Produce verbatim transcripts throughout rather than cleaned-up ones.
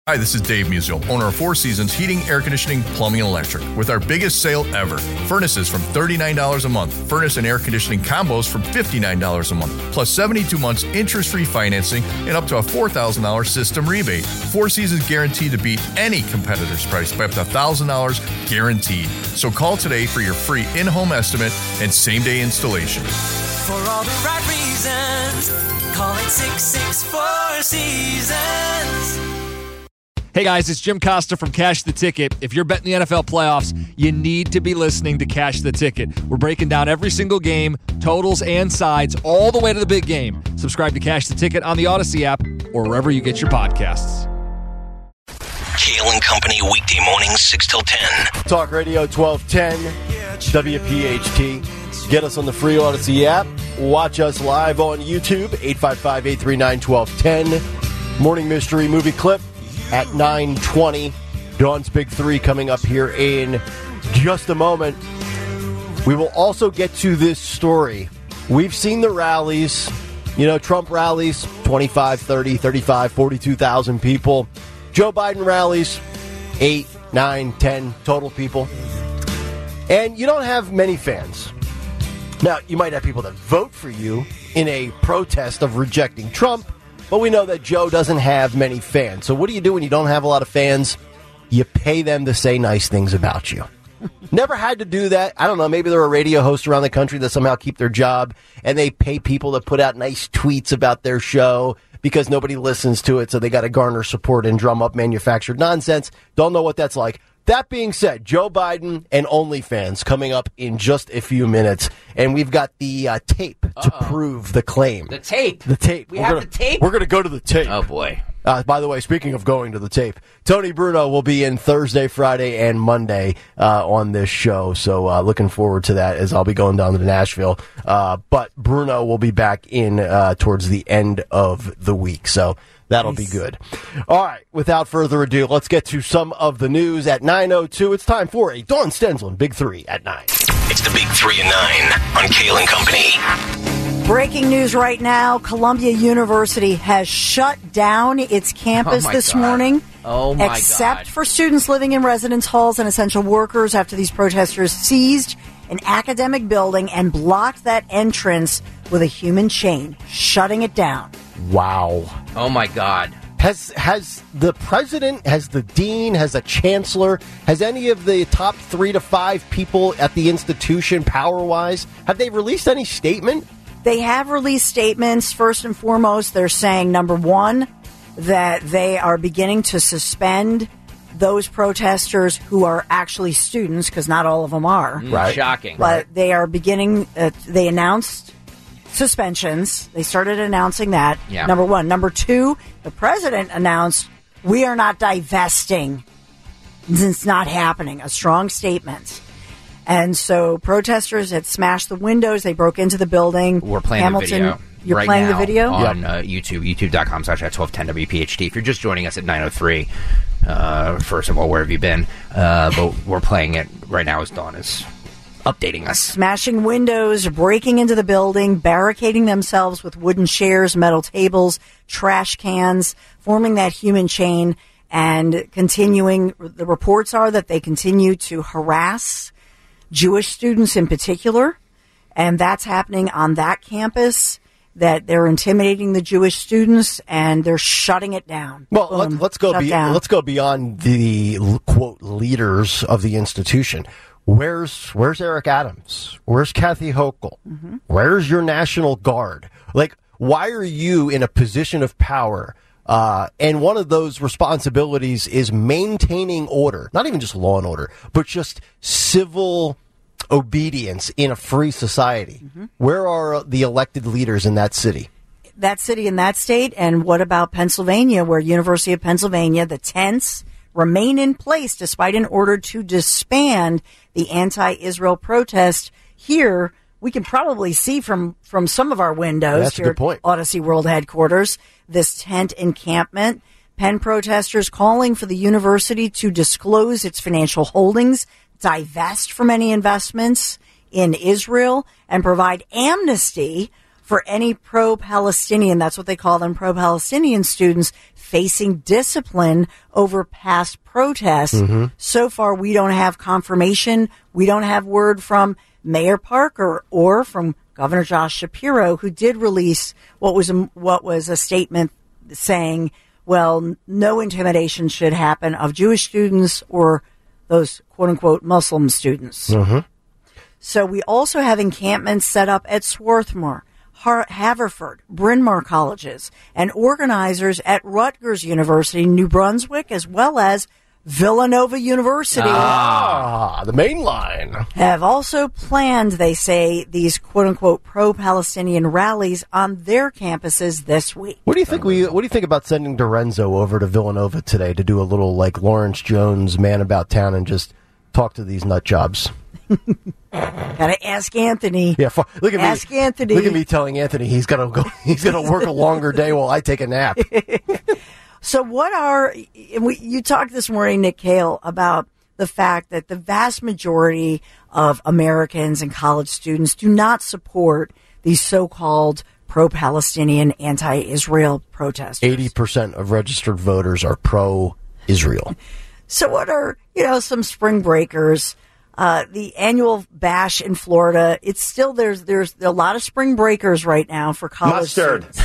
Hi, this is Dave Musial, owner of Four Seasons Heating, Air Conditioning, Plumbing, and Electric. With our biggest sale ever. Furnaces from thirty-nine dollars a month. Furnace and air conditioning combos from fifty-nine dollars a month. Plus seventy-two months interest-free financing and up to a four thousand dollars system rebate. Four Seasons guaranteed to beat any competitor's price by up to one thousand dollars guaranteed. So call today for your free in-home estimate and same-day installation. For all the right reasons, call it six six four Seasons. Hey guys, it's Jim Costa from Cash the Ticket. If you're betting the N F L playoffs, you need to be listening to Cash the Ticket. We're breaking down every single game, totals and sides, all the way to the big game. Subscribe to Cash the Ticket on the Odyssey app or wherever you get your podcasts. Kale and Company weekday mornings six till ten. Talk Radio twelve ten, W P H T. Get us on the free Odyssey app. Watch us live on YouTube, eight five five, eight three nine, one two one zero. Morning Mystery Movie Clip at nine twenty. Dawn's Big Three coming up here in just a moment. We will also get to this story. We've seen the rallies. You know, Trump rallies, twenty-five, thirty, thirty-five, forty-two thousand people. Joe Biden rallies, eight, nine, ten total people. And you don't have many fans. Now, you might have people that vote for you in a protest of rejecting Trump, but we know that Joe doesn't have many fans. So what do you do when you don't have a lot of fans? You pay them to say nice things about you. Never had to do that. I don't know. Maybe there are radio hosts around the country that somehow keep their job, and they pay people to put out nice tweets about their show because nobody listens to it, so they got to garner support and drum up manufactured nonsense. Don't know what that's like. That being said, Joe Biden and OnlyFans coming up in just a few minutes, and we've got the uh, tape to Uh-oh. prove the claim. The tape? The tape. We we're have gonna, the tape? We're going to go to the tape. Oh, boy. Uh, by the way, speaking of going to the tape, Tony Bruno will be in Thursday, Friday, and Monday uh, on this show, so uh, looking forward to that as I'll be going down to Nashville. Uh, but Bruno will be back in uh, towards the end of the week, so that'll nice. be good. All right, without further ado, let's get to some of the news at nine oh two. It's time for a Dawn Stensland Big Three at nine. It's the Big Three and Nine on Kale and Company. Breaking news right now, Columbia University has shut down its campus oh this God. morning. Oh my except God. for students living in residence halls and essential workers after these protesters seized an academic building and blocked that entrance with a human chain, shutting it down. Wow. Oh, my God. Has has the president, has the dean, has the chancellor, has any of the top three to five people at the institution, power-wise, have they released any statement? They have released statements. First and foremost, they're saying, number one, that they are beginning to suspend those protesters who are actually students, because not all of them are. Mm, right. Shocking. But right. they are beginning, uh, they announced suspensions. They started announcing that. Yeah. Number one. Number two, the president announced, we are not divesting. It's not happening. A strong statement. And so protesters had smashed the windows. They broke into the building. We're playing Hamilton, the video. You're right playing now the video? on uh, YouTube, youtube.com slash at twelve ten W P H T. If you're just joining us at nine oh three, uh, first of all, where have you been? Uh, but we're playing it right now as Dawn is updating us. Smashing windows, breaking into the building, barricading themselves with wooden chairs, metal tables, trash cans, forming that human chain, and continuing. The reports are that they continue to harass Jewish students in particular, and that's happening on that campus, that they're intimidating the Jewish students and they're shutting it down. Well, Boom, let, let's go be, let's go beyond the quote leaders of the institution. Where's where's Eric Adams? Where's Kathy Hochul? Mm-hmm. Where's your National Guard? Like, why are you in a position of power? Uh, and one of those responsibilities is maintaining order, not even just law and order, but just civil obedience in a free society. Mm-hmm. Where are the elected leaders in that city? That city and that state. And what about Pennsylvania, where University of Pennsylvania, the tents remain in place despite an order to disband the anti-Israel protest. Here, we can probably see from, from some of our windows That's here a good point. at Odyssey World Headquarters, this tent encampment. Penn protesters calling for the university to disclose its financial holdings, divest from any investments in Israel, and provide amnesty for any pro-Palestinian, that's what they call them, pro-Palestinian students facing discipline over past protests. Mm-hmm. So far, we don't have confirmation. We don't have word from Mayor Parker or from Governor Josh Shapiro, who did release what was a, what was a statement saying, well, no intimidation should happen of Jewish students or those quote-unquote Muslim students. Mm-hmm. So we also have encampments set up at Swarthmore, Har- Haverford, Bryn Mawr colleges, and organizers at Rutgers University, New Brunswick, as well as Villanova University. Ah, the main line. Have also planned, they say, these quote-unquote pro-Palestinian rallies on their campuses this week. What do you think we? What do you think about sending Dorenzo over to Villanova today to do a little like Lawrence Jones man about town and just talk to these nut jobs? Gotta ask Anthony. Yeah, fu- look at ask me. Anthony. Look at me telling Anthony he's gonna go. He's gonna work a longer day while I take a nap. So what are, and we, you talked this morning, Nick Cale, about the fact that the vast majority of Americans and college students do not support these so-called pro-Palestinian, anti-Israel protesters. Eighty percent of registered voters are pro-Israel. So what are, you know, some spring breakers? Uh, the annual bash in Florida, it's still, there's, there's a lot of spring breakers right now for college Mustard. students.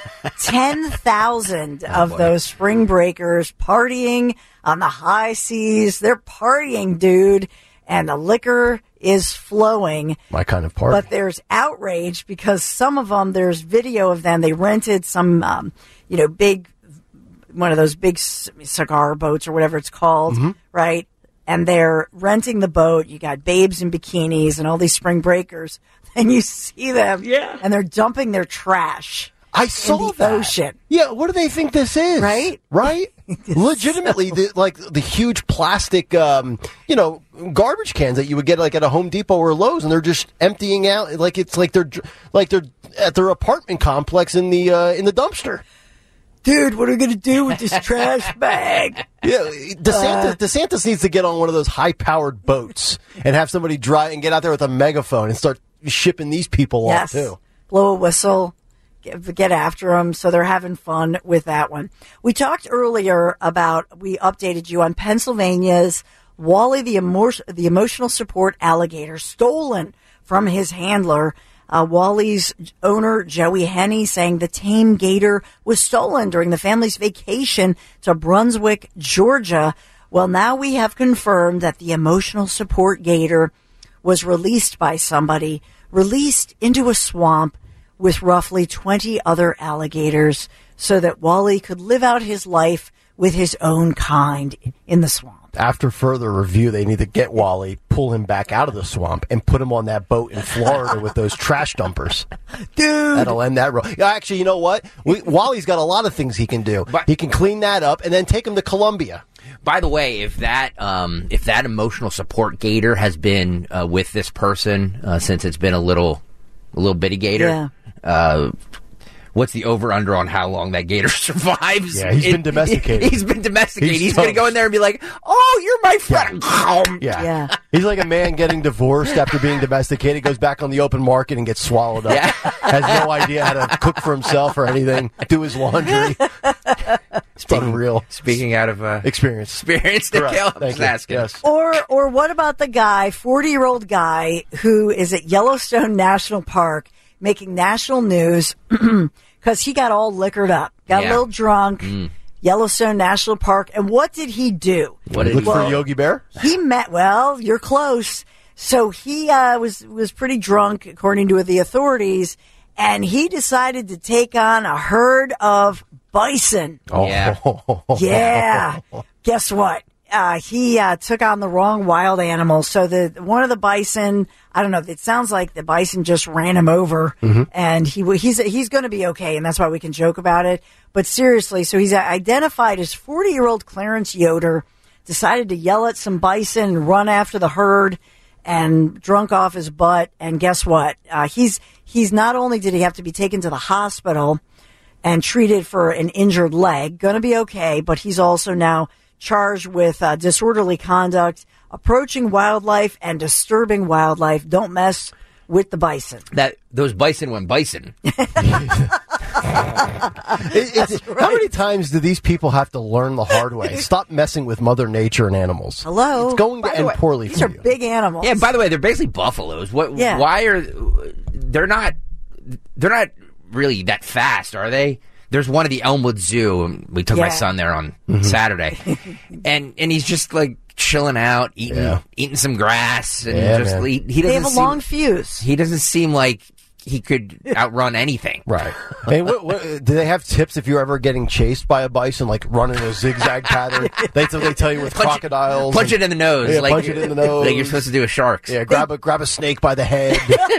ten thousand of oh, those spring breakers partying on the high seas. They're partying, dude, and the liquor is flowing. My kind of party. But there's outrage because some of them, there's video of them. They rented some, um, you know, big, one of those big cigar boats or whatever it's called, mm-hmm. right? And they're renting the boat. You got babes in bikinis and all these spring breakers. And you see them, yeah, and they're dumping their trash. I saw in the that. Ocean. Yeah, what do they think this is? Right? Right? Legitimately, so... the, like the huge plastic, um, you know, garbage cans that you would get like at a Home Depot or Lowe's, and they're just emptying out like it's like they're like they're at their apartment complex in the uh, in the dumpster. Dude, what are we going to do with this trash bag? Yeah, DeSantis, uh, DeSantis needs to get on one of those high-powered boats and have somebody drive and get out there with a megaphone and start shipping these people yes. off, too. Blow a whistle, get, get after them, so they're having fun with that one. We talked earlier about, we updated you on Pennsylvania's Wally the, emo- the emotional support alligator stolen from his handler. Uh, Wally's owner, Joey Henney, saying the tame gator was stolen during the family's vacation to Brunswick, Georgia. Well, now we have confirmed that the emotional support gator was released by somebody, released into a swamp with roughly twenty other alligators so that Wally could live out his life with his own kind in the swamp. After further review, they need to get Wally, pull him back out of the swamp, and put him on that boat in Florida with those trash dumpers. Dude! That'll end that road. Actually, you know what? We, Wally's got a lot of things he can do. But he can clean that up and then take him to Colombia. By the way, if that um, if that emotional support gator has been uh, with this person uh, since it's been a little a little bitty gator, yeah. uh, what's the over-under on how long that gator survives? Yeah, he's it, been domesticated. He's been domesticated. He's, he's going to go in there and be like, oh, you're my friend. Yeah. yeah. He's like a man getting divorced after being domesticated, goes back on the open market and gets swallowed up. Yeah. Has no idea how to cook for himself or anything, do his laundry. It's speaking, unreal. Speaking out of uh, experience. Experience that Caleb was asking. Yes. Or, or what about the guy, forty-year-old guy, who is at Yellowstone National Park making national news because he got all liquored up, got yeah. a little drunk, mm. Yellowstone National Park. And what did he do? What did Look he for do? Yogi Bear? He met, well, you're close. So he uh, was, was pretty drunk, according to the authorities, and he decided to take on a herd of bison. Oh. Yeah. Yeah. Guess what? Uh, he uh, took on the wrong wild animal. So the one of the bison, I don't know. It sounds like the bison just ran him over, mm-hmm. and he he's he's going to be okay, and that's why we can joke about it. But seriously, so he's identified as forty-year-old Clarence Yoder. Decided to yell at some bison and run after the herd, and drunk off his butt. And guess what? Uh, he's he's not only did he have to be taken to the hospital and treated for an injured leg, going to be okay, but he's also now charged with uh, disorderly conduct, approaching wildlife, and disturbing wildlife. Don't mess with the bison. That those bison went bison. It- it's- How many times do these people have to learn the hard way? Stop messing with Mother Nature and animals. Hello? It's going to By the end way, poorly These for are you. big animals. Yeah. By the way, they're basically buffaloes. What? Yeah. Why are they're not? They're not really that fast, are they? There's one at the Elmwood Zoo. And we took my Yeah. son there on Mm-hmm. Saturday, and and he's just like chilling out, eating Yeah. eating some grass, and Yeah, just man. he, he doesn't they have a seem, long fuse. he doesn't seem like he could outrun anything. Right. Hey, what, what, do they have tips if you're ever getting chased by a bison, like running a zigzag pattern? They, they tell you with Punch it- crocodiles. Punch and- it in the nose. Yeah, like, punch it in the nose. Like you're supposed to do with sharks. Yeah, grab a grab a snake by the head.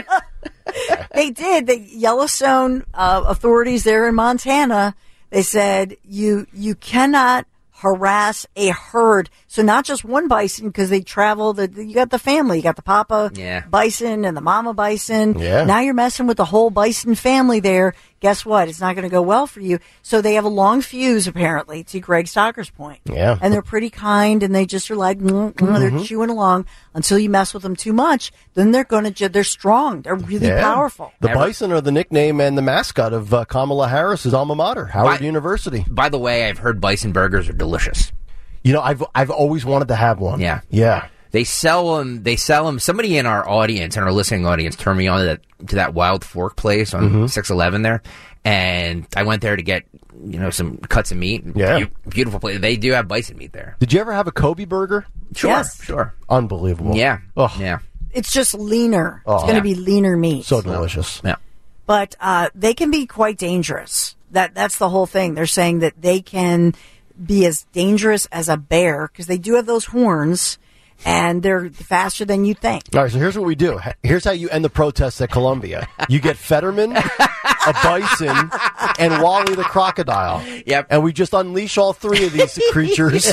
They did. The Yellowstone uh, authorities there in Montana, they said you you cannot harass a herd. So not just one bison, because they travel. The, you got the family. You got the papa Yeah. bison and the mama bison. Yeah. Now you're messing with the whole bison family there. Guess what? It's not going to go well for you. So they have a long fuse, apparently, to Greg Stocker's point. Yeah. And they're pretty kind, and they just are like, mm, mm, they're chewing along until you mess with them too much. Then they're going to, ju- they're strong. They're really Yeah. powerful. The Ever- bison are the nickname and the mascot of uh, Kamala Harris's alma mater, Howard Why- University. By the way, I've heard bison burgers are delicious. You know, I've I've always wanted to have one. Yeah. Yeah. They sell them. They sell them. Somebody in our audience, in our listening audience, turned me on to that to that Wild Fork place on six eleven there, and I went there to get you know some cuts of meat. Yeah. Beau- beautiful place. They do have bison meat there. Did you ever have a Kobe burger? Sure, Yes. sure. Unbelievable. Yeah, Oh, yeah, It's just leaner. Oh. it's going to Yeah. be leaner meat. so delicious. yeah. but uh, they can be quite dangerous. That that's the whole thing. They're saying that they can be as dangerous as a bear because they do have those horns, and they're faster than you think. All right, so here's what we do. Here's how you end the protests at Columbia. You get Fetterman, a bison, and Wally the crocodile. Yep. And we just unleash all three of these creatures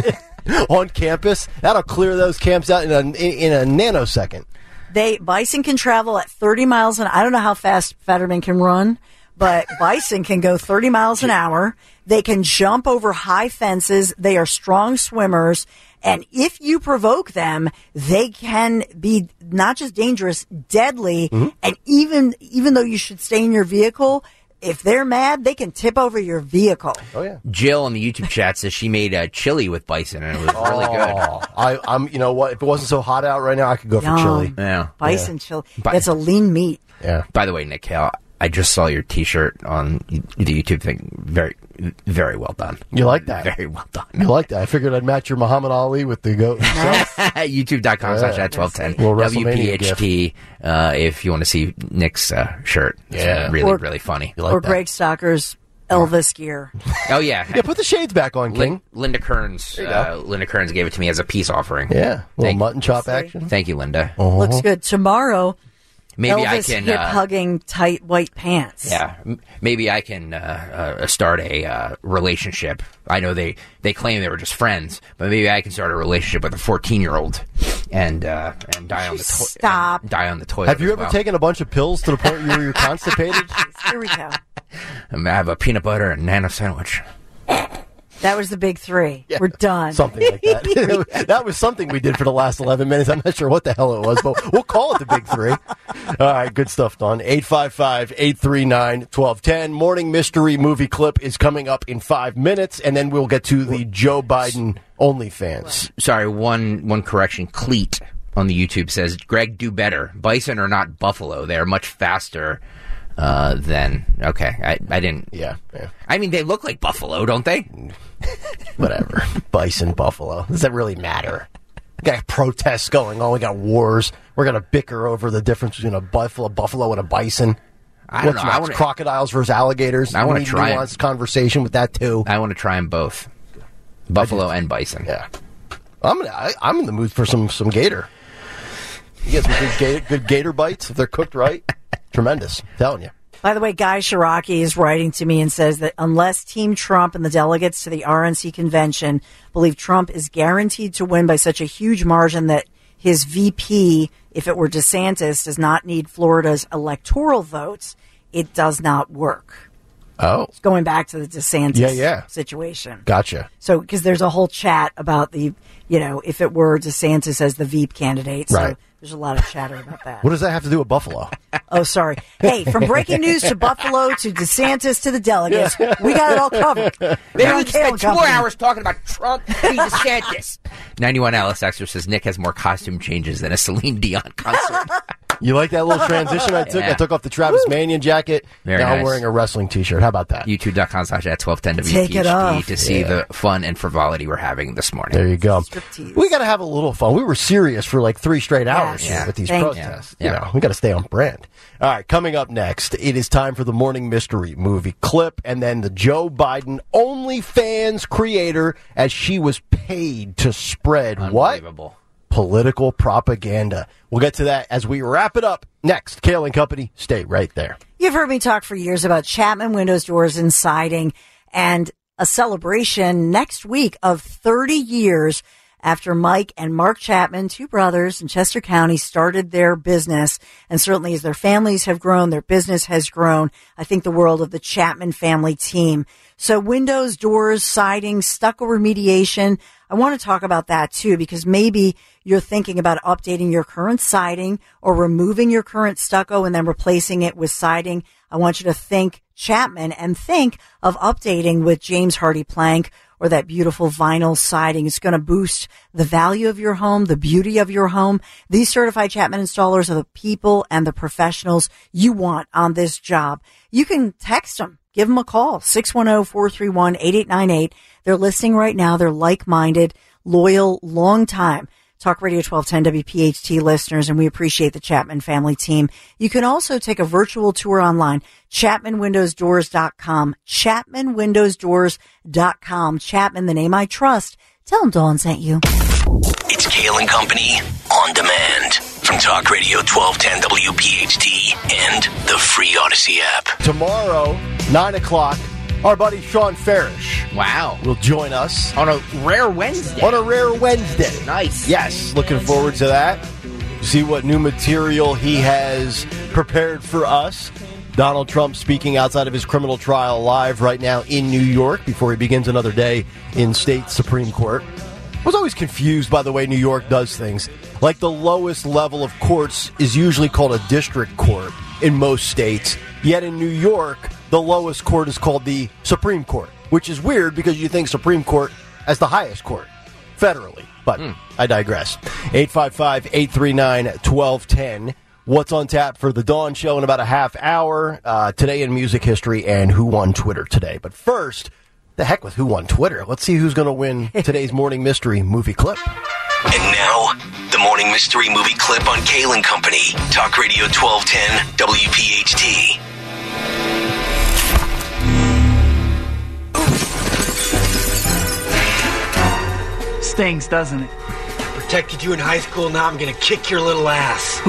on campus. That'll clear those camps out in a, in a nanosecond. They bison can travel at thirty miles an. I don't know how fast Fetterman can run, but bison can go thirty miles an hour. They can jump over high fences. They are strong swimmers. And if you provoke them, they can be not just dangerous, deadly. And even, even though you should stay in your vehicle, if they're mad, they can tip over your vehicle. Oh, yeah. Jill in the YouTube chat says she made a chili with bison and it was really good. Oh, I, I'm, you know what? If it wasn't so hot out right now, I could go for Yum. chili. Yeah. Bison chili. Bi- It's a lean meat. Yeah. By the way, Nick Hale, I just saw your T-shirt on the YouTube thing. Very, very well done. You like that? Very well done. You like that? I figured I'd match your Muhammad Ali with the goat. YouTube.com slash Yeah. at twelve ten. Little W P WrestleMania H T, uh, if you want to see Nick's uh, shirt. It's Yeah. really, Or- really funny. You like or that? Greg Stocker's Elvis gear. Oh, yeah. Yeah, put the shades back on, King. Lin- Linda Kearns. you Uh, go. Linda Kearns gave it to me as a peace offering. Yeah. Little Thank- mutton chop action. Thank you, Linda. Looks good. Tomorrow, Maybe I Elvis can. hip Uh, hugging tight white pants. Yeah, m- maybe I can uh, uh, start a uh, relationship. I know they, they claim they were just friends, but maybe I can start a relationship with a fourteen year old and uh, and die on the toilet. Stop. Die on the toilet. Have you as ever well. taken a bunch of pills to the point where you're constipated? Here we go. I have a peanut butter and nano sandwich. That was the big three. We're done. Something like that. That was something we did for the last eleven minutes. I'm not sure what the hell it was, but we'll call it the big three. All right, good stuff, Don. eight five five, eight three nine, one two one zero. Morning Mystery Movie Clip is coming up in five minutes, and then we'll get to the Joe Biden OnlyFans. Sorry, one one correction. Cleat on the YouTube says, Greg, do better. Bison are not buffalo. They are much faster uh, than... Okay, I, I didn't... Yeah, yeah. I mean, they look like buffalo, don't they? Whatever. Bison, buffalo. Does that really matter? We got protests going on. We got wars. We're going to bicker over the difference between a buffalo, buffalo and a bison. I don't What's know. I next? wanna- Crocodiles versus alligators. I wanna We need try 'em. nuanced conversation with that, too. I want to try them both. Buffalo and bison. Yeah. I'm gonna, I, I'm in the mood for some, some gator. You get some good gator, good gator bites if they're cooked right. Tremendous. I'm telling you. By the way, Guy Shiraki is writing to me and says that unless Team Trump and the delegates to the R N C convention believe Trump is guaranteed to win by such a huge margin that his V P, if it were DeSantis, does not need Florida's electoral votes, it does not work. Oh, Going back to the DeSantis Yeah, yeah. situation. gotcha. So, because there's a whole chat about the, you know, if it were DeSantis as the V P candidate. So Right. There's a lot of chatter about that. What does that have to do with Buffalo? Oh, sorry. Hey, from breaking news to Buffalo to DeSantis to the delegates, we got it all covered. They We're on haven't spent Kale two Company. hours talking about Trump v. DeSantis. ninety-one Alice Extra says Nick has more costume changes than a Celine Dion concert. You like that little transition I took? Yeah. I took off the Travis Manion jacket. Very now I'm nice. wearing a wrestling T-shirt. How about that? YouTube.com slash at twelve ten Take it off. WPHT to see Yeah. the fun and frivolity we're having this morning. There you go. Striptease. We got to have a little fun. We were serious for like three straight hours Yes. here with these Thank you. protests. Yeah. You know, we got to stay on brand. All right, coming up next, it is time for the morning mystery movie clip, and then the Joe Biden OnlyFans creator, as she was paid to spread what? Unbelievable. Political propaganda. We'll get to that as we wrap it up next. Kale and Company, stay right there. You've heard me talk for years about Chapman Windows, Doors, and Siding, and a celebration next week of thirty years after Mike and Mark Chapman, two brothers in Chester County, started their business. And certainly as their families have grown, their business has grown. I think the world of the Chapman family team. So windows, doors, siding, stucco remediation. I want to talk about that too, because maybe you're thinking about updating your current siding or removing your current stucco and then replacing it with siding. I want you to think Chapman and think of updating with James Hardy Plank or that beautiful vinyl siding. It's going to boost the value of your home, the beauty of your home. These certified Chapman installers are the people and the professionals you want on this job. You can text them. Give them a call, six one zero, four three one, eight eight nine eight. They're listening right now. They're like-minded, loyal, long time Talk Radio twelve ten W P H T listeners, and we appreciate the Chapman family team. You can also take a virtual tour online, chapman windows doors dot com, chapman windows doors dot com. Chapman, the name I trust. Tell them Dawn sent you. It's Kale and Company on demand from Talk Radio twelve ten W P H T and the free Odyssey app. Tomorrow, nine o'clock, our buddy Sean Farish Wow. will join us On a rare Wednesday. on a rare Wednesday. Nice. Yes, looking forward to that. See what new material he has prepared for us. Donald Trump speaking outside of his criminal trial live right now in New York before he begins another day in state Supreme Court. I was always confused by the way New York does things. Like the lowest level of courts is usually called a district court in most states. Yet in New York, the lowest court is called the Supreme Court, which is weird because you think Supreme Court as the highest court federally. But mm. I digress. eight five five, eight three nine, one two one zero. What's on tap for the Dawn Show in about a half hour? Uh, today in music history and who won Twitter today. But first, the heck with who won Twitter. Let's see who's going to win today's Morning Mystery movie clip. And now, the Morning Mystery Movie Clip on Kale and Company. Talk Radio twelve ten W P H T. Stings, doesn't it? Protected you in high school, now I'm gonna kick your little ass.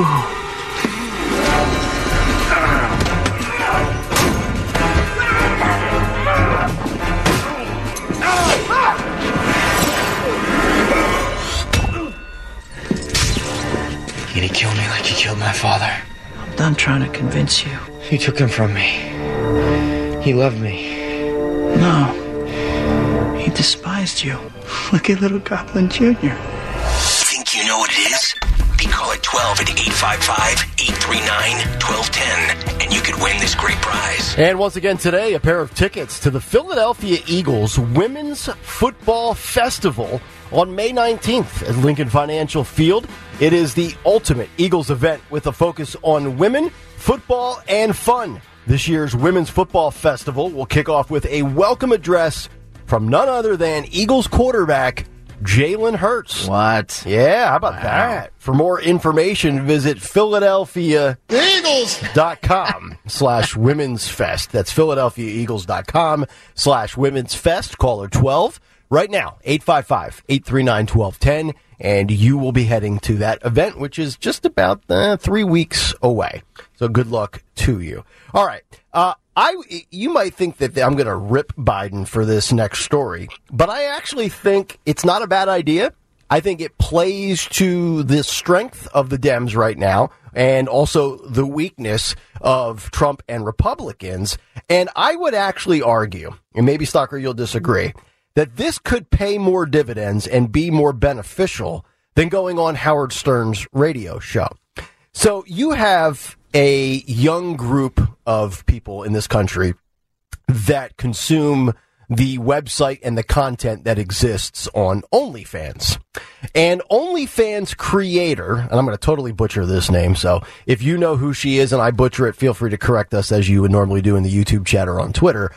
You gonna kill me like you killed my father? I'm done trying to convince you. You took him from me. He loved me. No. He despised you. Like a little goblin junior. Think you know what it is? Be call at twelve at eight five five, eight three nine, one two one zero, and you could win this great prize. And once again today, a pair of tickets to the Philadelphia Eagles Women's Football Festival on May nineteenth at Lincoln Financial Field. It is the ultimate Eagles event with a focus on women, football, and fun. This year's Women's Football Festival will kick off with a welcome address from none other than Eagles quarterback Jalen Hurts. What? Yeah, how about wow. that? For more information, visit Philadelphia Eagles dot com slash Women's Fest. That's Philadelphia Eagles dot com slash Women's Fest. Caller twelve right now, eight five five, eight three nine, one two one zero, and you will be heading to that event, which is just about uh, three weeks away. So good luck to you. All right. Uh, I, you might think that I'm going to rip Biden for this next story, but I actually think it's not a bad idea. I think it plays to the strength of the Dems right now and also the weakness of Trump and Republicans. And I would actually argue, and maybe Stocker, you'll disagree, that this could pay more dividends and be more beneficial than going on Howard Stern's radio show. So you have a young group of people in this country that consume the website and the content that exists on OnlyFans. And OnlyFans creator, and I'm going to totally butcher this name, so if you know who she is and I butcher it, feel free to correct us as you would normally do in the YouTube chat or on Twitter.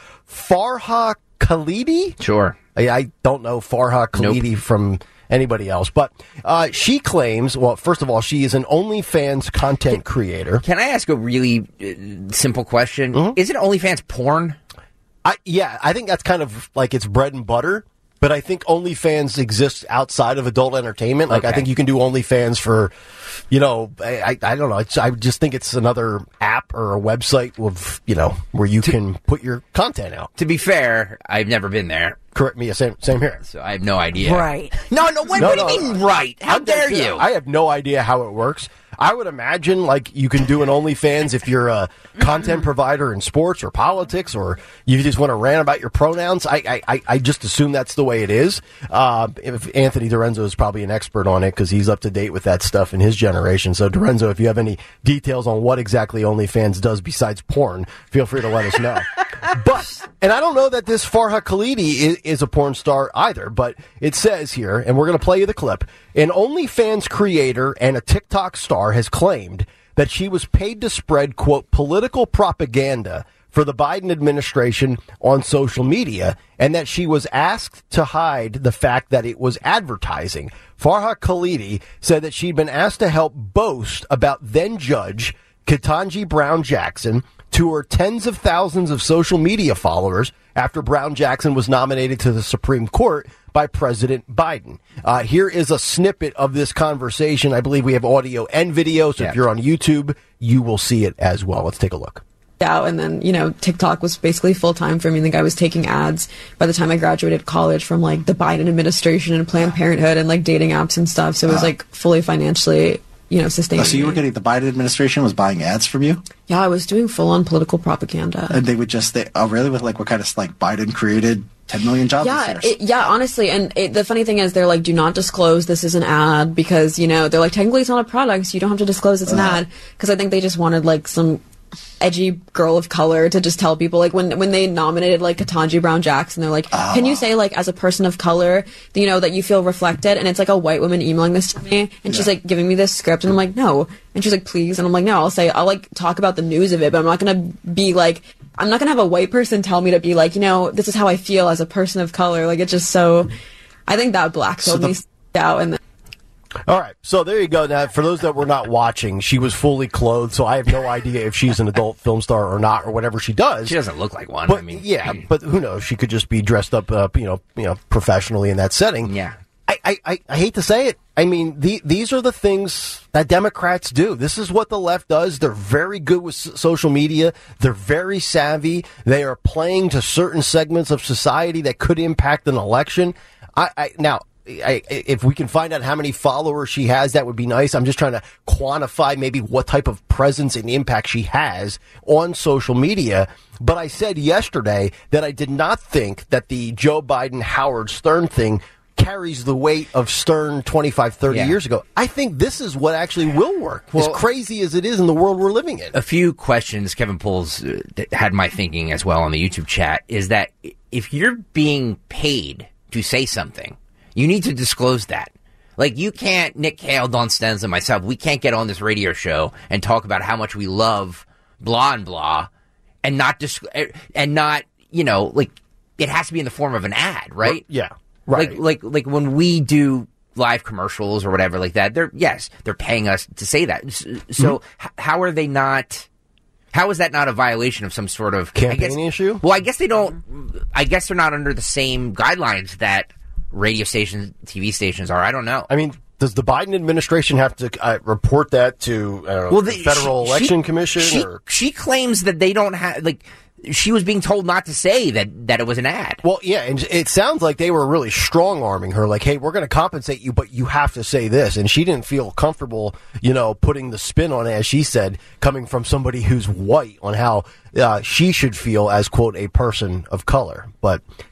Farha Khalidi? Sure. I, I don't know Farha Khalidi nope. from anybody else, but uh, she claims, well, first of all, she is an OnlyFans content creator. Can I ask a really uh, simple question? Mm-hmm. Isn't OnlyFans porn? I, yeah, I think that's kind of like its bread and butter, but I think OnlyFans exists outside of adult entertainment. Like, okay. I think you can do OnlyFans for, you know, I, I, I don't know. It's, I just think it's another app or a website with, you know, where you to, can put your content out. To be fair, I've never been there. Correct me, same same here. So I have no idea. Right. No, no, wait, no, what no, do you mean right? How I'm dare just, you? I have no idea how it works. I would imagine, like, you can do an OnlyFans if you're a content provider in sports or politics, or you just want to rant about your pronouns. I I, I just assume that's the way it is. Uh, if Anthony Dorenzo is probably an expert on it because he's up to date with that stuff in his generation. So, Dorenzo, if you have any details on what exactly OnlyFans does besides porn, feel free to let us know. But, and I don't know that this Farha Khalidi is, is a porn star either, but it says here, and we're going to play you the clip, an OnlyFans creator and a TikTok star has claimed that she was paid to spread, quote, political propaganda for the Biden administration on social media, and that she was asked to hide the fact that it was advertising. Farha Khalidi said that she'd been asked to help boast about then-Judge Ketanji Brown Jackson to her tens of thousands of social media followers after Brown Jackson was nominated to the Supreme Court by President Biden. Uh, here is a snippet of this conversation. I believe we have audio and video, so yeah. if you're on YouTube, you will see it as well. Let's take a look. Out, and then, you know, TikTok was basically full-time for me. I think I was taking ads by the time I graduated college from, like, the Biden administration and Planned Parenthood and, like, dating apps and stuff, so it was, like, fully financially, you know, sustaining. Oh, so you were getting, the Biden administration was buying ads from you? Yeah, I was doing full-on political propaganda. And they would just, they, oh, really? With, like, what kind of, like, Biden created ten million jobs yeah, it, yeah, honestly, and it, the funny thing is, they're like, do not disclose this is an ad, because, you know, they're like, technically it's not a product, so you don't have to disclose it's an uh, ad, because I think they just wanted, like, some edgy girl of color to just tell people, like, when when they nominated, like, Ketanji Brown Jackson, they're like, oh, can you say, like, as a person of color, you know, that you feel reflected? And it's like a white woman emailing this to me, and yeah. she's like giving me this script, and I'm like, no, and she's like, please, and I'm like, no, I'll say, I'll like talk about the news of it, but I'm not gonna be like, I'm not gonna have a white person tell me to be like, you know, this is how I feel as a person of color. Like, it's just so, I think that black so me out. And then all right, so there you go. Now, for those that were not watching, she was fully clothed, so I have no idea if she's an adult film star or not, or whatever she does. She doesn't look like one. But, I mean, yeah, but who knows? She could just be dressed up, uh, you know, you know, professionally in that setting. Yeah. I, I, I, I hate to say it. I mean, the, these are the things that Democrats do. This is what the left does. They're very good with s- social media. They're very savvy. They are playing to certain segments of society that could impact an election. I, I now. I, if we can find out how many followers she has, that would be nice. I'm just trying to quantify maybe what type of presence and impact she has on social media. But I said yesterday that I did not think that the Joe Biden Howard Stern thing carries the weight of Stern twenty-five, thirty yeah. years ago. I think this is what actually will work, well, as crazy as it is in the world we're living in. A few questions, Kevin Pools uh, had my thinking as well on the YouTube chat, is that if you're being paid to say something, you need to disclose that. Like, you can't, Nick Hale, Don Stenz, and myself, we can't get on this radio show and talk about how much we love blah and blah and not, dis- and not, you know, like, it has to be in the form of an ad, right? Yeah, right. Like, like, like when we do live commercials or whatever like that, they're, yes, they're paying us to say that. So, mm-hmm. h- how are they not... How is that not a violation of some sort of... Campaign I guess, issue? Well, I guess they don't... I guess they're not under the same guidelines that radio stations, T V stations are. I don't know. I mean, does the Biden administration have to uh, report that to I don't know, well, the, the Federal she, Election she, Commission? She, or? she claims that they don't have... like. She was being told not to say that, that it was an ad. Well, yeah, and it sounds like they were really strong-arming her, like, hey, we're going to compensate you, but you have to say this. And she didn't feel comfortable, you know, putting the spin on it, as she said, coming from somebody who's white, on how uh, she should feel as, quote, a person of color. But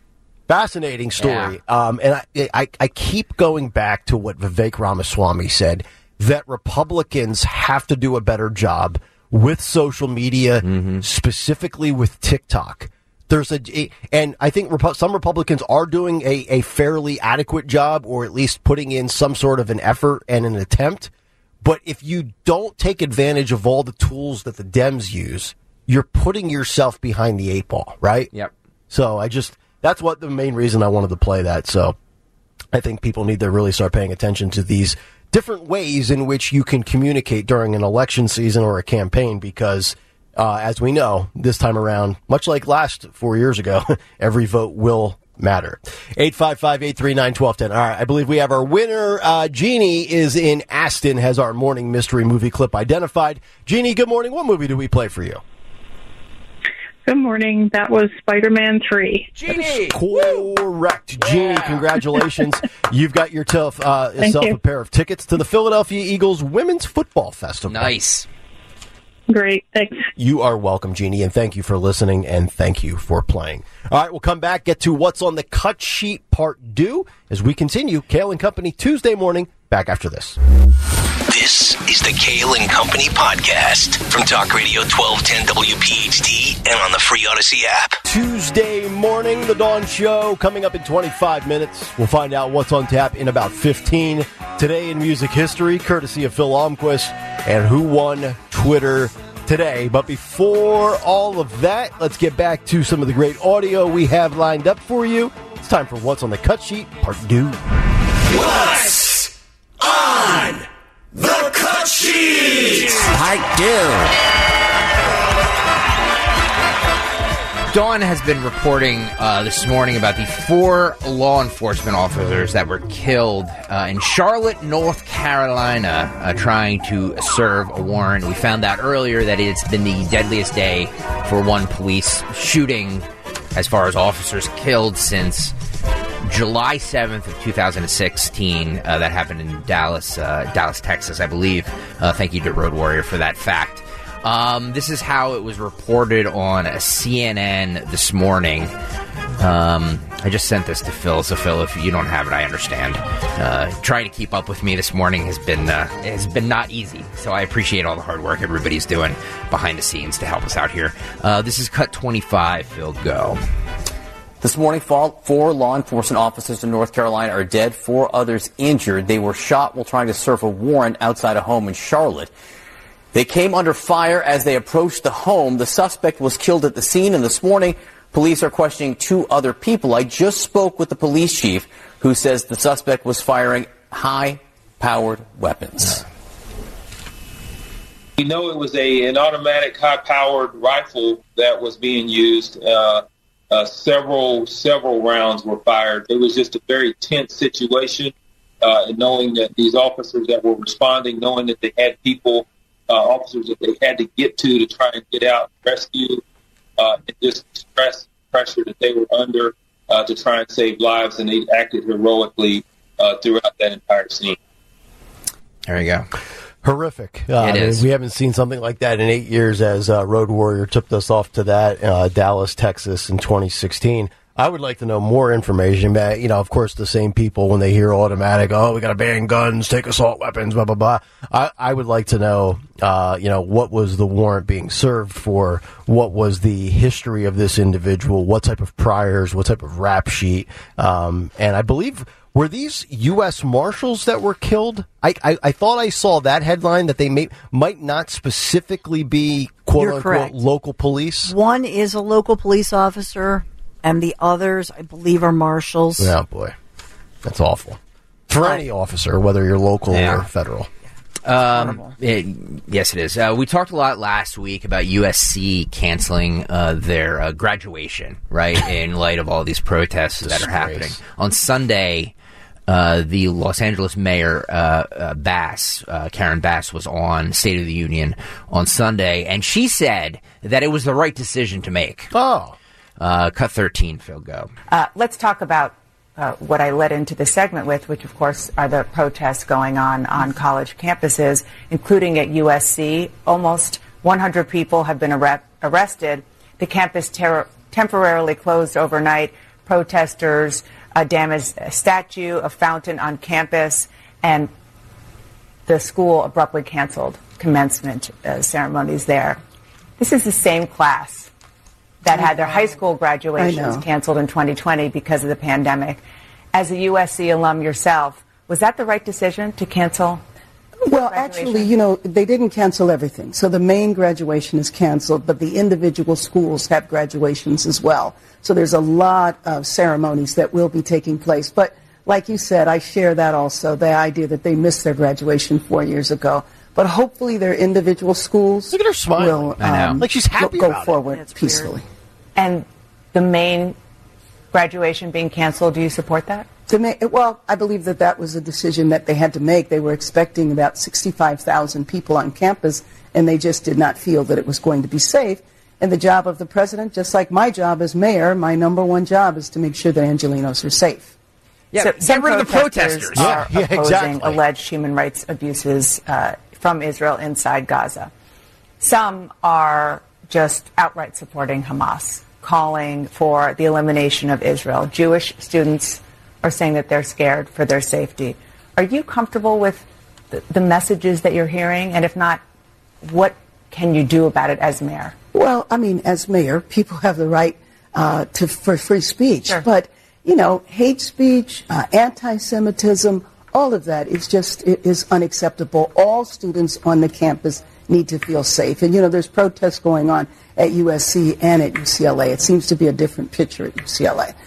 Fascinating story. Yeah. Um, and I, I, I keep going back to what Vivek Ramaswamy said, that Republicans have to do a better job with social media, mm-hmm. specifically with TikTok. There's a, and I think Repu- some Republicans are doing a, a fairly adequate job, or at least putting in some sort of an effort and an attempt. But if you don't take advantage of all the tools that the Dems use, you're putting yourself behind the eight ball, right? Yep. So I just, that's what the main reason I wanted to play that. So I think people need to really start paying attention to these different ways in which you can communicate during an election season or a campaign, because uh, as we know, this time around, much like last four years ago, every vote will matter. eight five five, eight three nine, one two one zero. All right, I believe we have our winner. Uh, Jeannie is in Aston, has our morning mystery movie clip identified. Jeannie, good morning. What movie do we play for you? Good morning. That was Spider-Man three. Jeannie! Correct. Yeah. Jeannie, congratulations. You've got yourself uh, yourself a pair of tickets to the Philadelphia Eagles Women's Football Festival. Nice. Great. Thanks. You are welcome, Jeannie, and thank you for listening, and thank you for playing. All right, we'll come back, get to What's on the Cut Sheet Part two as we continue. Kale and Company Tuesday morning, back after this. This is the Kale and Company podcast from Talk Radio twelve ten W P H T and on the free Odyssey app. Tuesday morning, the Dawn Show, coming up in twenty-five minutes. We'll find out what's on tap in about fifteen. Today in music history, courtesy of Phil Almquist, and who won Twitter today. But before all of that, let's get back to some of the great audio we have lined up for you. It's time for What's on the Cut Sheet, Part two. What's on the Cut Sheet? I do. Dawn has been reporting uh, this morning about the four law enforcement officers that were killed uh, in Charlotte, North Carolina, uh, trying to serve a warrant. We found out earlier that it's been the deadliest day for one police shooting, as far as officers killed, since July seventh of two thousand sixteen. Uh, that happened in Dallas, uh, Dallas, Texas, I believe. Uh, thank you to Road Warrior for that fact. Um, this is how it was reported on C N N this morning. Um, I just sent this to Phil, so Phil, if you don't have it, I understand. Uh, trying to keep up with me this morning has been uh, has been not easy, so I appreciate all the hard work everybody's doing behind the scenes to help us out here. Uh, this is Cut twenty-five. Phil, go. This morning, four law enforcement officers in North Carolina are dead, four others injured. They were shot while trying to serve a warrant outside a home in Charlotte. They came under fire as they approached the home. The suspect was killed at the scene, and this morning, police are questioning two other people. I just spoke with the police chief, who says the suspect was firing high-powered weapons. We know it was a an automatic high-powered rifle that was being used. Uh, uh, several several rounds were fired. It was just a very tense situation, uh, and knowing that these officers that were responding, knowing that they had people, uh, officers that they had to get to to try and get out and rescue, uh, and just stress pressure that they were under uh, to try and save lives, and they acted heroically uh, throughout that entire scene. There you go. Horrific. Uh, it is. We haven't seen something like that in eight years as uh, Road Warrior tipped us off to that, uh, Dallas, Texas in twenty sixteen. I would like to know more information. You know, of course, the same people, when they hear automatic, oh, we got to ban guns, take assault weapons, blah, blah, blah. I, I would like to know, uh, you know, what was the warrant being served for? What was the history of this individual? What type of priors? What type of rap sheet? Um, and I believe... Were these U S Marshals that were killed? I, I, I thought I saw that headline that they may, might not specifically be quote-unquote local police. One is a local police officer, and the others, I believe, are marshals. Oh, boy. That's awful. For uh, any officer, whether you're local yeah. or federal. Um, it, yes, it is. Uh, we talked a lot last week about U S C canceling uh, their uh, graduation, right, in light of all these protests that are happening. On Sunday... Uh, the Los Angeles mayor, uh, uh, Bass, uh, Karen Bass, was on State of the Union on Sunday, and she said that it was the right decision to make. Oh. Uh, cut thirteen, Phil, go. Uh, let's talk about uh, what I led into the segment with, which, of course, are the protests going on on college campuses, including at U S C. Almost one hundred people have been ar- arrested. The campus ter- temporarily closed overnight protesters uh, damaged a statue, a fountain on campus, and the school abruptly canceled commencement uh, ceremonies there. This is the same class that had their high school graduations canceled in twenty twenty because of the pandemic. As a U S C alum yourself, was that the right decision to cancel? Well, actually, you know, they didn't cancel everything. So the main graduation is canceled, but the individual schools have graduations as well. So there's a lot of ceremonies that will be taking place. But like you said, I share that also, the idea that they missed their graduation four years ago. But hopefully their individual schools Look at her smiling. will I know. um, Like she's happy go about it. forward That's peacefully. weird. And the main graduation being canceled, do you support that? To make, well, I believe that that was a decision that they had to make. They were expecting about sixty-five thousand people on campus, and they just did not feel that it was going to be safe. And the job of the president, just like my job as mayor, my number one job is to make sure that Angelenos are safe. Yeah, so get some rid of the protesters. Are Yeah, yeah, opposing exactly. alleged human rights abuses uh, from Israel inside Gaza. Some are just outright supporting Hamas, calling for the elimination of Israel. Jewish students are saying that they're scared for their safety. Are you comfortable with the, the messages that you're hearing? And if not, what can you do about it as mayor? Well, I mean, as mayor, people have the right uh, to for free speech. Sure. But, you know, hate speech, uh, anti-Semitism, all of that is just it is unacceptable. All students on the campus need to feel safe. And, you know, there's protests going on at U S C and at U C L A. It seems to be a different picture at U C L A.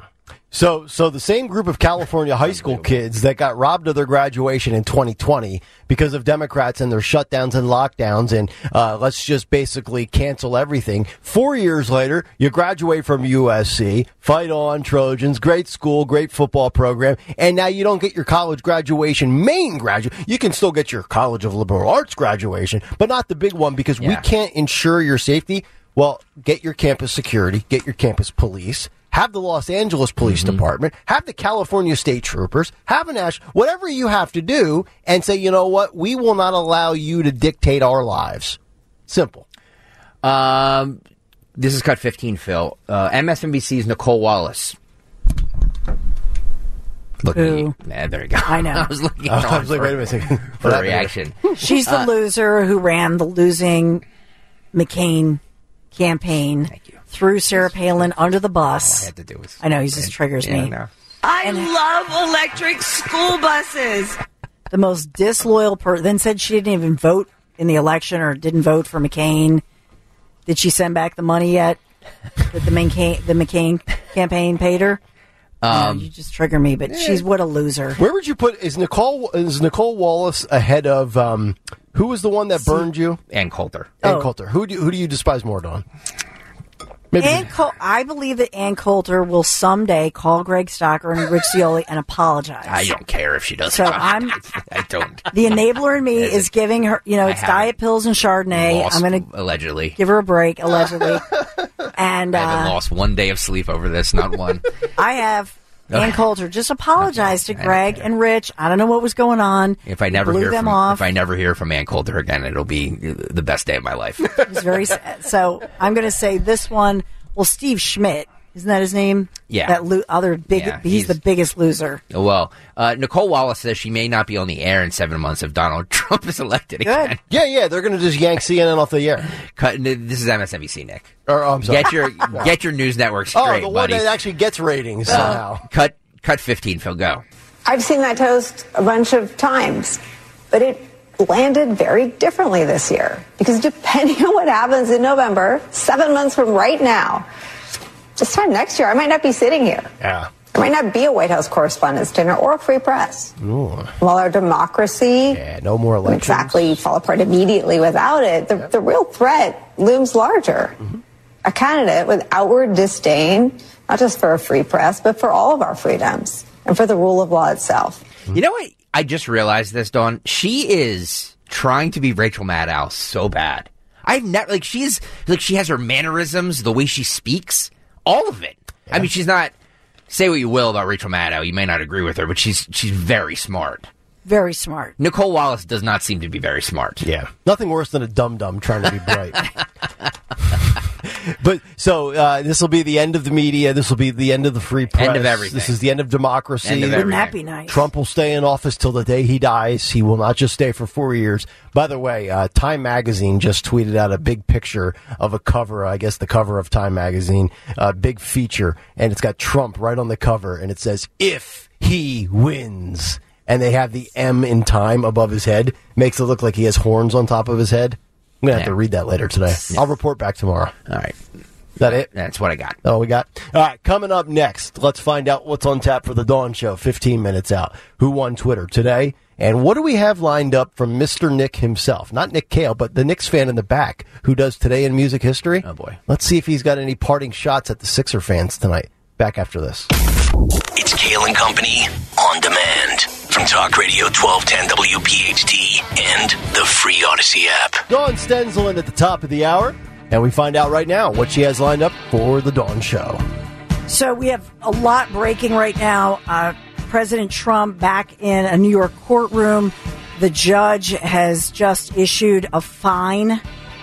So, so the same group of California high school kids that got robbed of their graduation in twenty twenty because of Democrats and their shutdowns and lockdowns and uh, let's just basically cancel everything. Four years later, you graduate from U S C, fight on, Trojans, great school, great football program, and now you don't get your college graduation main graduate. You can still get your College of Liberal Arts graduation, but not the big one because we Yeah. can't ensure your safety. Well, get your campus security, get your campus police. Have the Los Angeles Police Mm-hmm. Department, have the California State Troopers, have an Ash, whatever you have to do, and say, you know what, we will not allow you to dictate our lives. Simple. Um, this is cut fifteen, Phil. Uh, M S N B C's Nicole Wallace. Look at you. Yeah, there you go. I know. I was looking Oh, I on was like, for, wait a minute. for What a happened here? reaction. She's the Uh, loser who ran the losing McCain campaign. Threw Sarah Palin under the bus. All I had to do was- I know, he just triggers Yeah, me. no. I love electric school buses. The most disloyal person. Then said she didn't even vote in the election or didn't vote for McCain. Did she send back the money yet that the McCain, the McCain campaign paid her? Um, No, you just trigger me, but she's what a loser. Where would you put, is Nicole, is Nicole Wallace ahead of, um, who was the one that burned you? Ann Coulter. Ann Oh. Coulter. Who do, you, who do you despise more, Dawn? Maybe- Ann Col- I believe that Ann Coulter will someday call Greg Stocker and Rich Cioli and apologize. I don't care if she does. So I'm- I don't. The enabler in me Is is it- giving her, you know, I it's haven't diet pills and Chardonnay. Lost, I'm going to allegedly. give her a break, allegedly. and I haven't uh, lost one day of sleep over this, not one. I have. Ann Coulter just apologized to Greg and Rich. I don't know what was going on. If I never Blew hear them from off. if I never hear from Ann Coulter again, it'll be the best day of my life. It was very sad. So I'm going to say this one. Well, Steve Schmidt, isn't that his name? Yeah. That lo- other big. Yeah, he's, he's- the biggest loser. Well, uh, Nicole Wallace says she may not be on the air in seven months if Donald Trump is elected again. Yeah, yeah, they're going to just yank C N N off the air. Cut, this is M S N B C, Nick. Or, oh, I'm sorry. Get your get your news network straight, Oh, the one buddy. that actually gets ratings somehow. Uh, cut cut fifteen, Phil. Go. I've seen that toast a bunch of times, but it landed very differently this year because depending on what happens in November, seven months from right now, this time next year, I might not be sitting here. Yeah. There might not be a White House Correspondents' Dinner or a free press. Ooh. While our democracy Yeah, no more elections. exactly fall apart immediately without it, the, the real threat looms larger. Mm-hmm. A candidate with outward disdain, not just for a free press, but for all of our freedoms and for the rule of law itself. You know what? I just realized this, Dawn. She is trying to be Rachel Maddow so bad. I've never like she's like she has her mannerisms, the way she speaks, all of it. I mean, she's not. Say what you will about Rachel Maddow, you may not agree with her, but she's she's very smart. Very smart. Nicole Wallace does not seem to be very smart. Yeah. Nothing worse than a dum-dum trying to be bright. But so uh, this will be the end of the media. This will be the end of the free press. End of everything. This is the end of democracy. End of Wouldn't that be nice? Trump will stay in office till the day he dies. He will not just stay for four years. By the way, uh, Time Magazine just tweeted out a big picture of a cover, I guess the cover of Time Magazine, a big feature, and it's got Trump right on the cover, and it says, if he wins. And they have the M in time above his head. Makes it look like he has horns on top of his head. I'm going to have Yeah. to read that later today. I'll report back tomorrow. All right. Is that it? That's what I got. Oh, we got? All right, coming up next, let's find out what's on tap for the Dawn Show, fifteen minutes out. Who won Twitter today? And what do we have lined up from Mister Nick himself? Not Nick Cale, but the Knicks fan in the back who does Today in Music History. Oh, boy. Let's see if he's got any parting shots at the Sixer fans tonight. Back after this. It's Kale and Company on demand from Talk Radio twelve ten W P H T and the free Odyssey app. Dawn Stenzel in at the top of the hour, and we find out right now what she has lined up for the Dawn Show. So we have a lot breaking right now. Uh, President Trump back in a New York courtroom. The judge has just issued a fine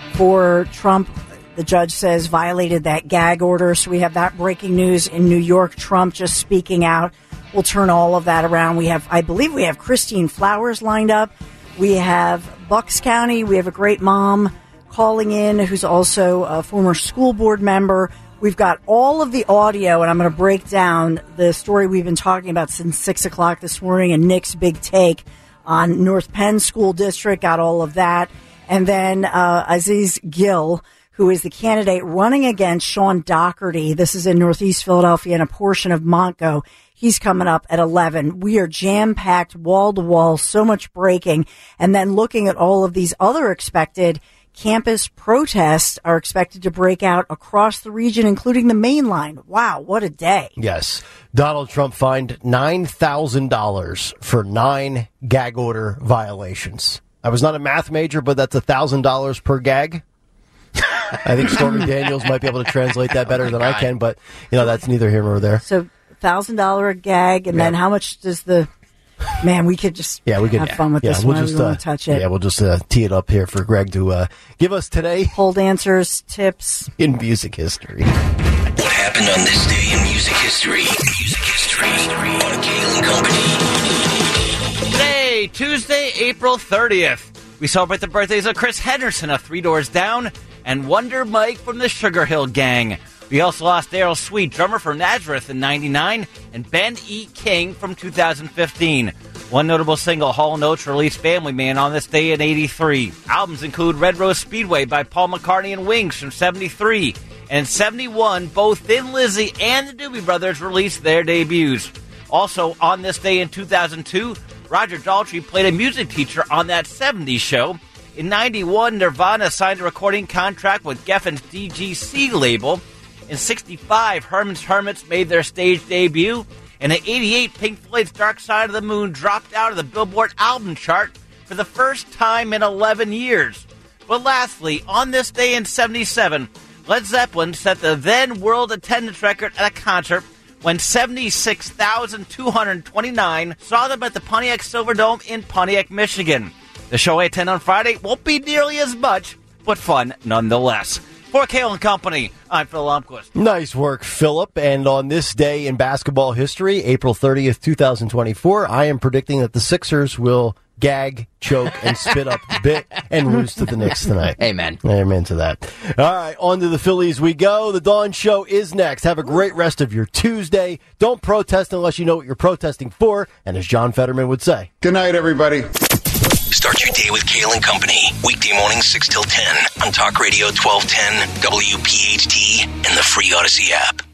for Trump. The judge says violated that gag order. So we have that breaking news in New York. Trump just speaking out. We'll turn all of that around. We have, I believe we have Christine Flowers lined up. We have Bucks County. We have a great mom calling in who's also a former school board member. We've got all of the audio, and I'm going to break down the story we've been talking about since six o'clock this morning and Nick's big take on North Penn School District. Got all of that. And then uh, Aziz Gill, who is the candidate running against Sean Doherty. This is in Northeast Philadelphia and a portion of Montco. He's coming up at eleven. We are jam-packed, wall-to-wall, so much breaking. And then looking at all of these other expected campus protests are expected to break out across the region, including the Main Line. Wow, what a day. Yes. Donald Trump fined nine thousand dollars for nine gag order violations. I was not a math major, but that's one thousand dollars per gag. I think Stormy Daniels might be able to translate that better oh than God. I can, but, you know, that's neither here nor there. So, one thousand dollars a gag, and yeah. then how much does the... Man, we could just yeah, we could, have fun with yeah, this we'll one. Just, we uh, want to touch it. Yeah, we'll just uh, tee it up here for Greg to uh, give us today. Hold answers, tips. In music history. What happened on this day in music history? Music history on Kale and Company. Today, Tuesday, April thirtieth. We celebrate the birthdays of Chris Henderson of Three Doors Down and Wonder Mike from the Sugar Hill Gang. We also lost Daryl Sweet, drummer for Nazareth in ninety-nine, and Ben E. King from two thousand fifteen. One notable single, Hall and Oates released Family Man on this day in eighty-three. Albums include Red Rose Speedway by Paul McCartney and Wings from seventy-three. And in seventy-one, both Thin Lizzy and the Doobie Brothers released their debuts. Also, on this day in two thousand two, Roger Daltrey played a music teacher on That seventies Show. In ninety-one, Nirvana signed a recording contract with Geffen's D G C label. In sixty-five, Herman's Hermits made their stage debut. And in eighty-eight, Pink Floyd's Dark Side of the Moon dropped out of the Billboard album chart for the first time in eleven years. But lastly, on this day in seventy-seven, Led Zeppelin set the then world attendance record at a concert when seventy-six thousand two hundred twenty-nine saw them at the Pontiac Silverdome in Pontiac, Michigan. The show I attend on Friday won't be nearly as much, but fun nonetheless. For Kale and Company, I'm Phil Lomquist. Nice work, Philip. And on this day in basketball history, April thirtieth, twenty twenty-four, I am predicting that the Sixers will gag, choke, and spit up the bit and lose to the Knicks tonight. Amen. Amen to that. All right, on to the Phillies we go. The Dawn Show is next. Have a great rest of your Tuesday. Don't protest unless you know what you're protesting for. And as John Fetterman would say, good night, everybody. Start your day with Kale and Company. Weekday mornings six till ten on Talk Radio twelve ten, W P H T, and the free Odyssey app.